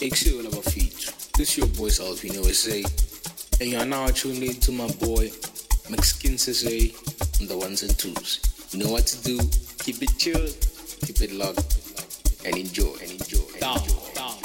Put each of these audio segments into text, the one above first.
Ik zie wel wat feature. This is your boy Salvino SA. And you are now tuned in to my boy Mexican SA on the ones and twos. You know what to do. Keep it chill, keep it locked, and enjoy, and enjoy, and down, enjoy. down.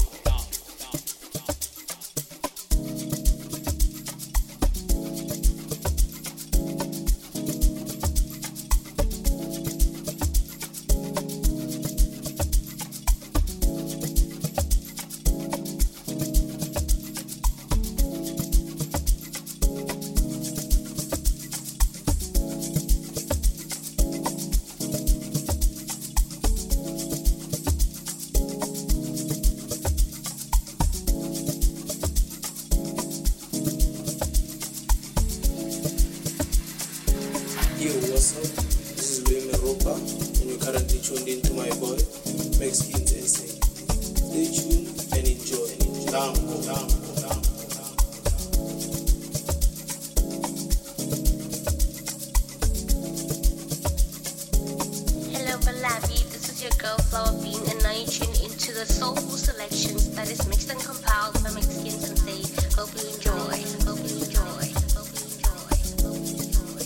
Yo, what's up? This is William Europa, and you're currently tuned in to my boy, Mexicans SA. Stay tuned and enjoy. Down, go down, go down, go down. Hello, Malawi. This is your girl, Flower Bean, and now you're tuned into the soulful selections that is mixed and compiled by Mexicans and say, hope you enjoy, hope you enjoy, hope you enjoy, hope you enjoy.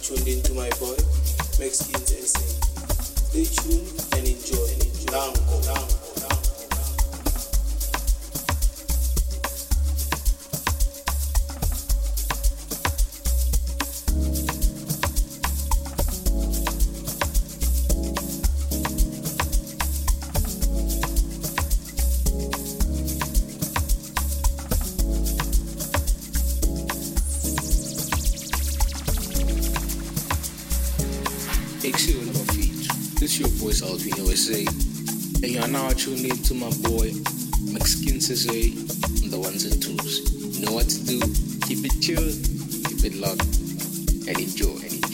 tuned into my boy, Mexskins SA. Stay tuned and enjoy. Lango. This your voice Alvin USA, and you are now tuned in to my boy Mexskins SA on the ones and twos. You know what to do. Keep it chill, keep it locked, and enjoy.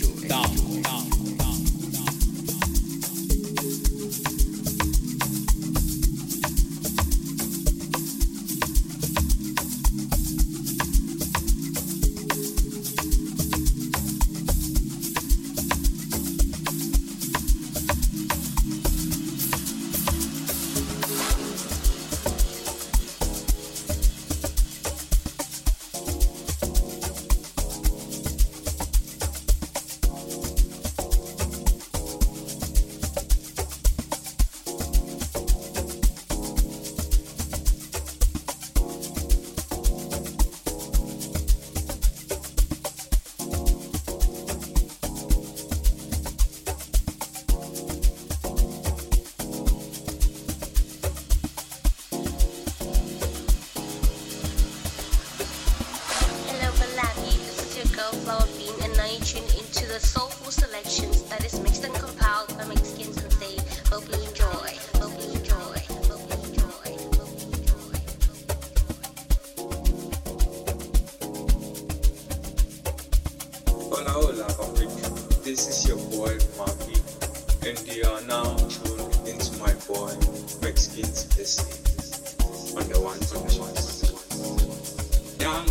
This is your boy Marky, and you are now tuned into my boy Mexskins SA on the ones and twos. Young.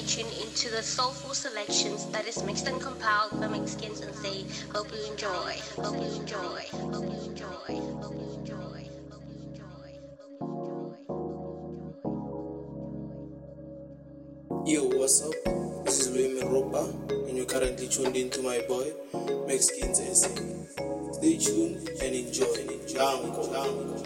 tune into the soulful selections that is mixed and compiled by Mexicans and say, hope you enjoy, hope you enjoy, hope you enjoy, hope you enjoy, hope you enjoy, hope you enjoy. Yo, what's up? This is Luis Ropa, and you're currently tuned into my boy, Mexicans SA. Stay tuned and enjoy. Down.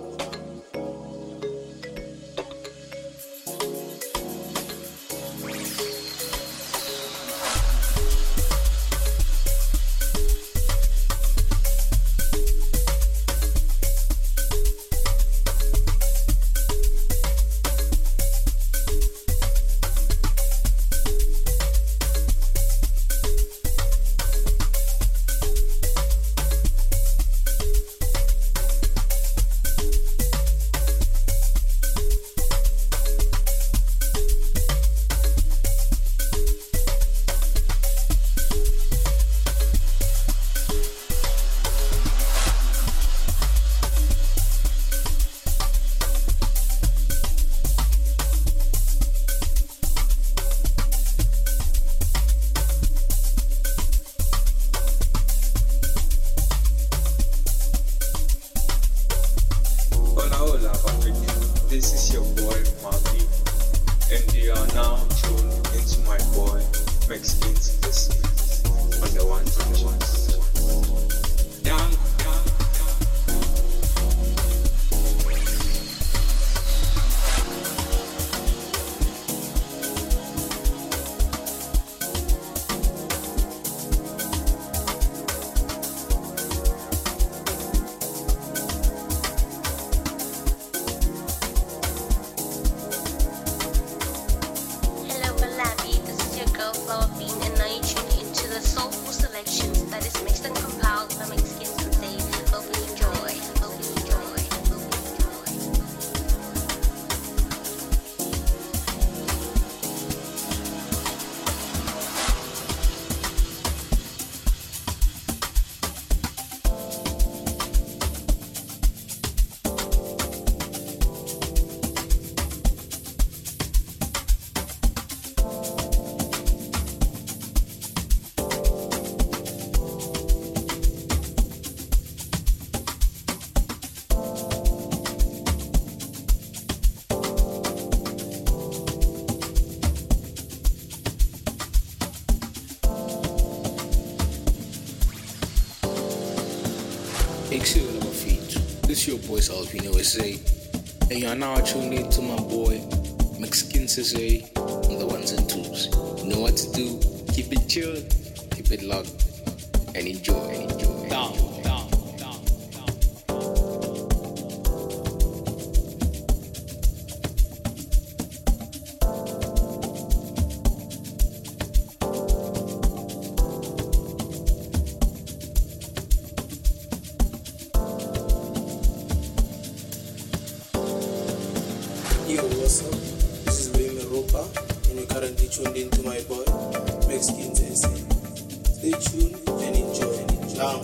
This is your boy Salvino SA, and you are now tuned in to my boy Mexicans SA on the ones and twos. You know what to do. Keep it chill, keep it locked, and enjoy. Down. Yo, what's up? This is Luis Ropa, and you're currently tuned into my boy, Mexicans SA. Stay tuned and enjoy. Down.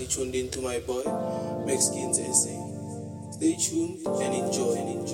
tuned into my boy, Mexskins SA. Stay tuned and enjoy.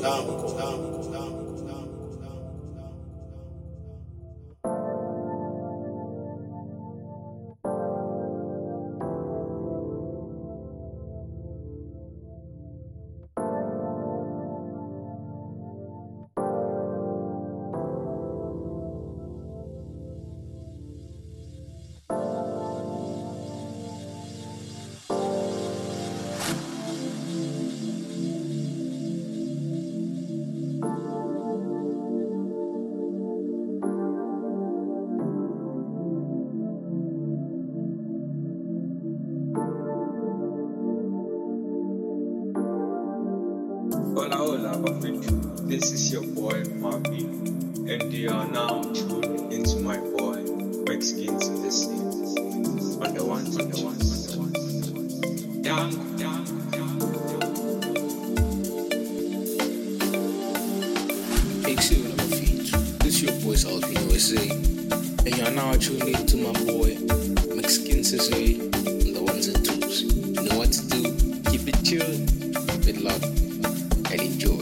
Hola, Bafetu. This is your boy Marvin, and you are now tuned into my boy Mexskins SA on the ones. Excellent on my feet. This your boy Alpino SA, and you are now tuned into my boy Mexskins SA on the ones and twos. You know what to do. Keep it chill, keep it locked, and enjoy.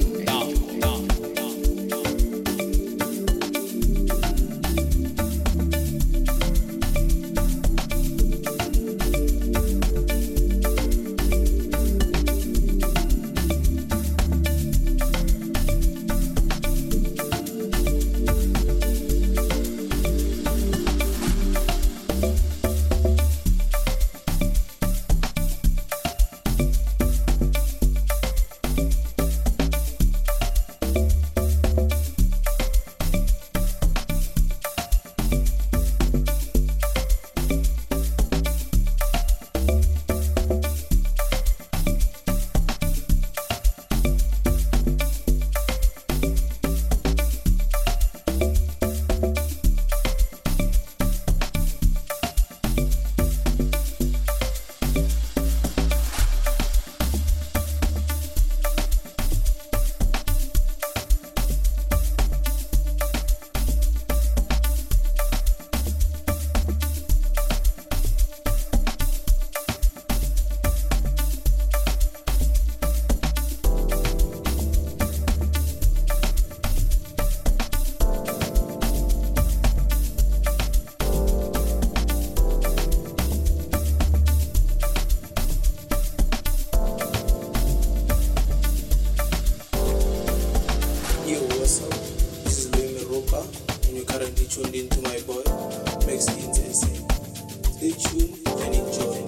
Tuned into my boy, Mexskins SA. Stay tuned and enjoy.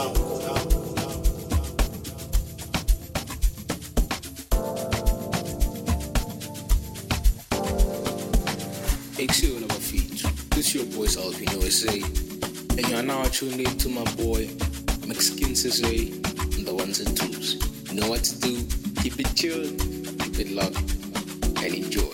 Excellent on my feet. This your boy Alpino SA, and you are now tuned into my boy Mexskins SA on the ones and twos. You know what to do. Keep it chill, keep it locked, and enjoy.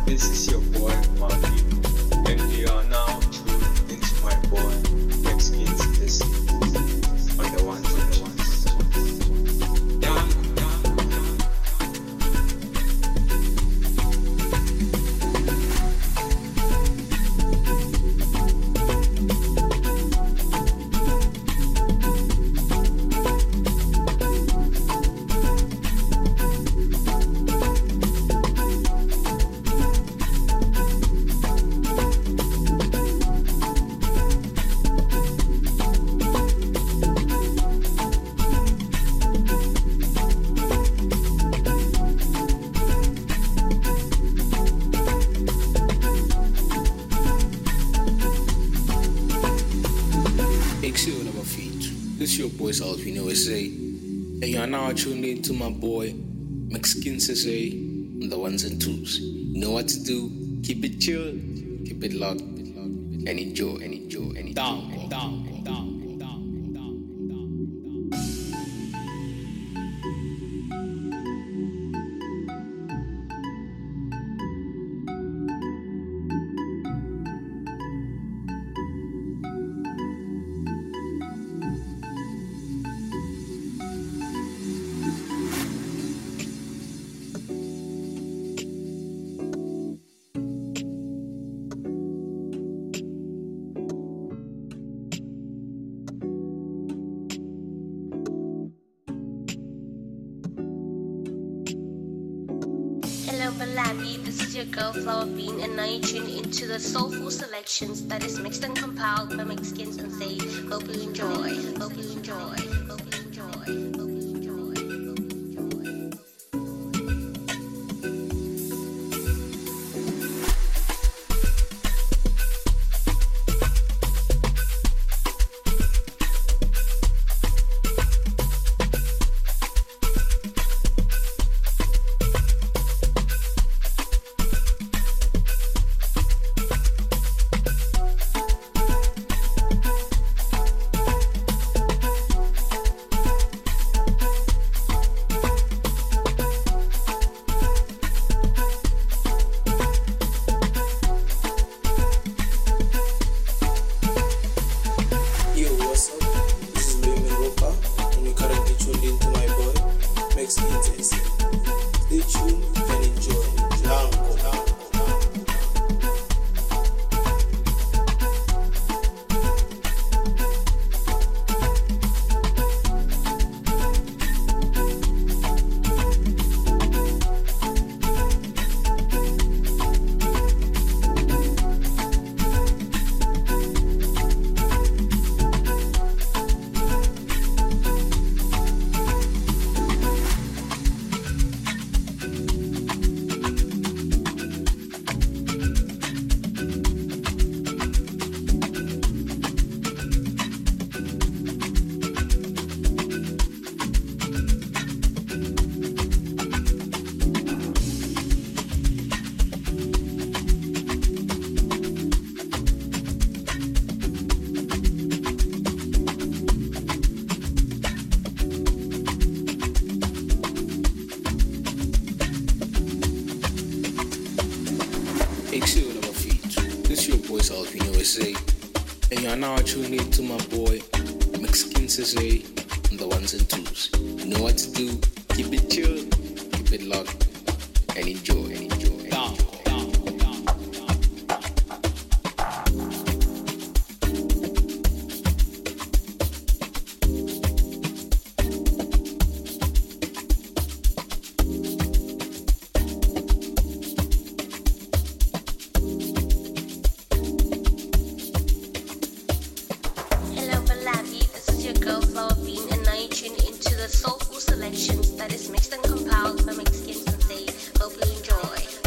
This is your boy Marky, and you are now tuned into my boy Mexkins SC on the one. This is your boy Alvino SA, and you are now tuned in to my boy Mexkins SA on the ones and twos. You know what to do. Keep it chill, keep it locked, and enjoy. Down. Malawi, this is your girl Flower Bean, and now you tune into the soulful selections that is mixed and compiled by Mexkins and Say. Hope you enjoy. Hope you enjoy. Hope you enjoy. Hope you enjoy. Stay tuned and enjoy. This is your boy Alvino SA, and you are now tuned in to my boy Mexkins SA on the ones and twos. You know what to do. Keep it chill, keep it locked, and enjoy. Down. Soulful selections that is mixed and compiled by Mexkins and Say. Hope you enjoy.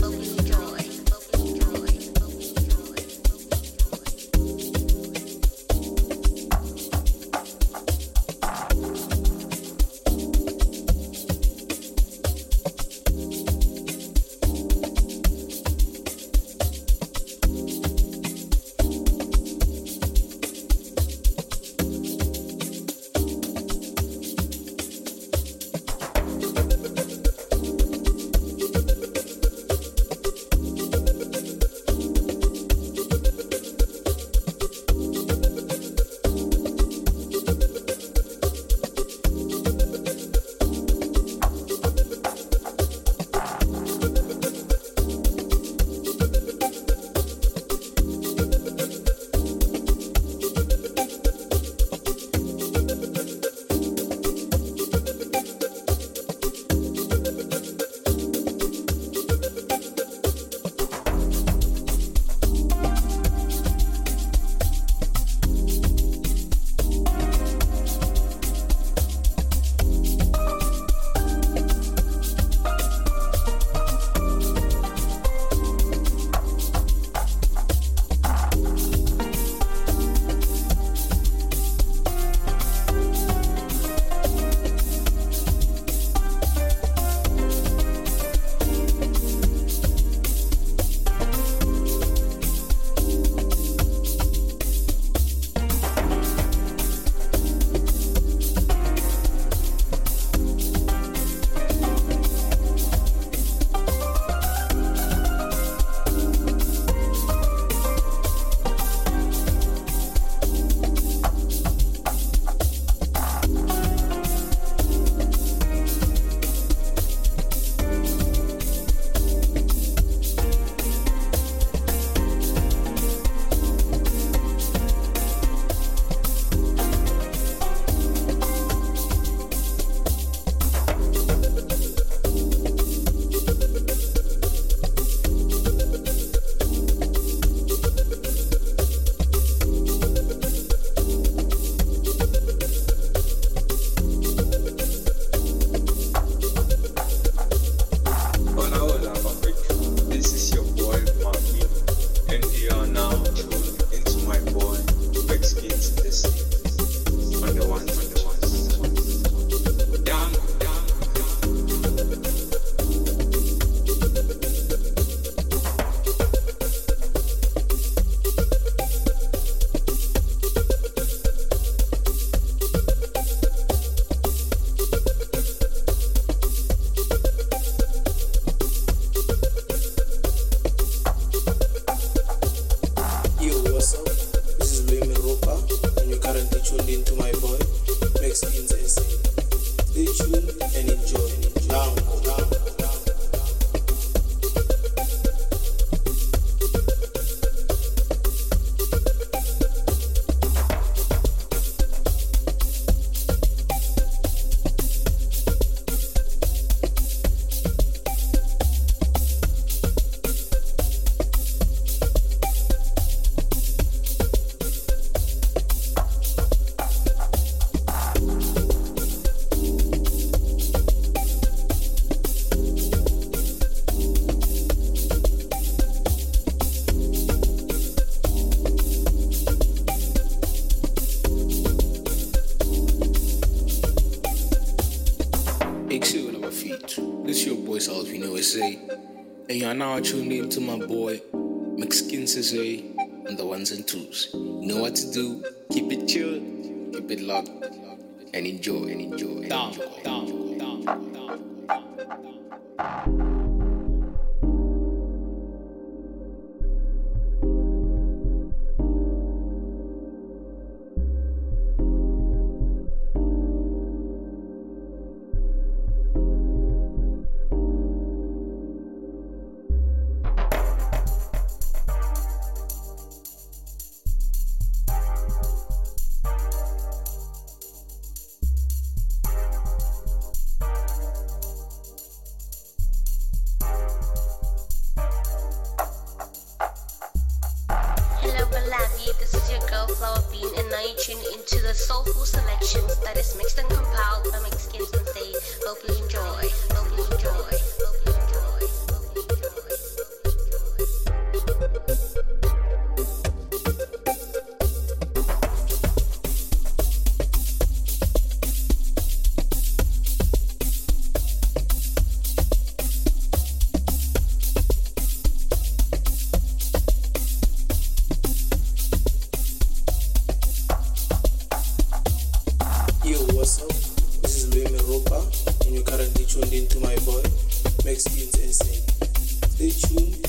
voice Alvino SA, and you are now tuned in to my boy Mexican SA on the ones and twos. You know what to do. Keep it chill, keep it locked, and enjoy, and enjoy, and enjoy. This is your girl Flower Bean, and now you tune into the soulful selections that is mixed and compiled by Mexican Sensei. Hope you enjoy. Hope you enjoy. Hope you enjoy. Hope you What's up? This is Luis Meropa, and you're currently tuned into my boy, Mexican Sensei. Stay tuned